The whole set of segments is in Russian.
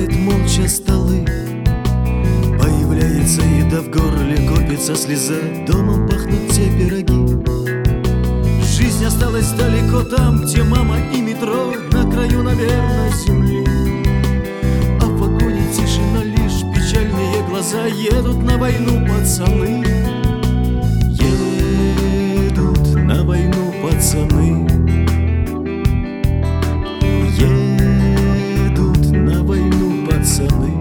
ставят молча столы. Появляется еда в горле, копится слеза, домом пахнут те пироги. Жизнь осталась далеко там, где мама и метро, на краю, наверное, земли. А в вагоне тишина, лишь печальные глаза. Едут на войну пацаны, едут на войну пацаны, едут на войну пацаны.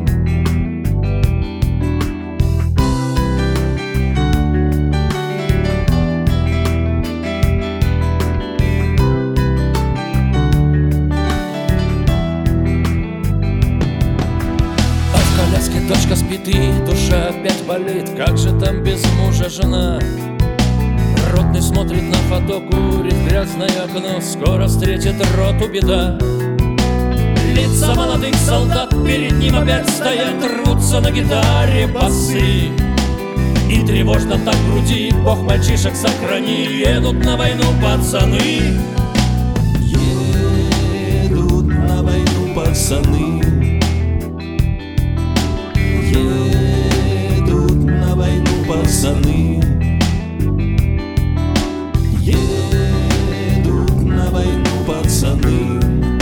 Дочка спит и душа опять болит. Как же там без мужа жена? Ротный смотрит на фото, курит грязное окно. Скоро встретит роту беда. Лица молодых солдат перед ним опять стоят, рвутся на гитаре басы. И тревожно так в груди, Бог мальчишек сохрани. Едут на войну пацаны, едут на войну пацаны, едут на войну пацаны, едут на войну пацаны,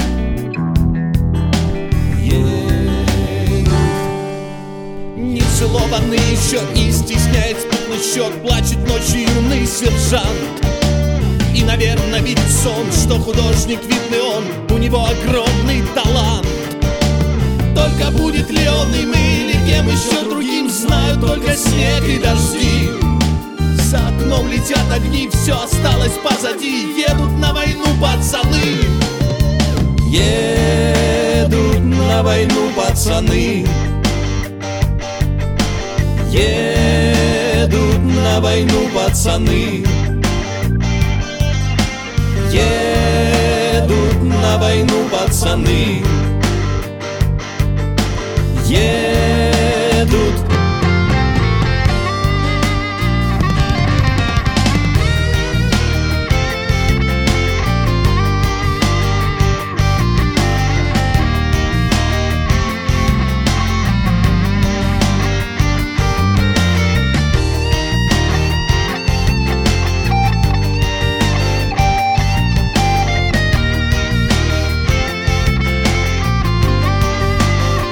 едут. Нецелованный еще и стесняет спутный счет. Плачет ночью юный сержант и, наверное, видит сон, что художник видный он, у него огромный талант. Только будет ли он им или кем еще другим, знают только снег и дожди. За окном летят огни, все осталось позади. Едут на войну пацаны, Едут на войну пацаны, едут на войну пацаны, едут на войну пацаны, едут.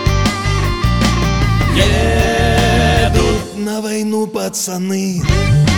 едут на войну пацаны.